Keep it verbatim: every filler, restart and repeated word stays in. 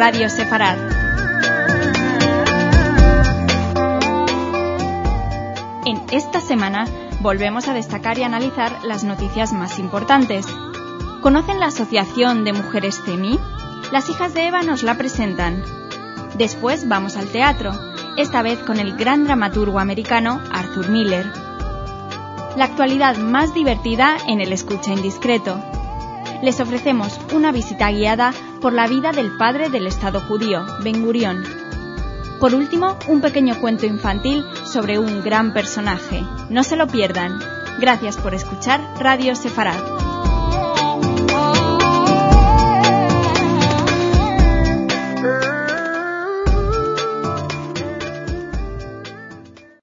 Radio Sefarad. En esta semana volvemos a destacar y analizar las noticias más importantes. ¿Conocen la Asociación de Mujeres C E M I? Las hijas de Eva nos la presentan. Después vamos al teatro, esta vez con el gran dramaturgo americano Arthur Miller. La actualidad más divertida en el Escucha Indiscreto. Les ofrecemos una visita guiada por la vida del padre del Estado judío, Ben Gurión. Por último, un pequeño cuento infantil sobre un gran personaje. No se lo pierdan. Gracias por escuchar Radio Sefarad.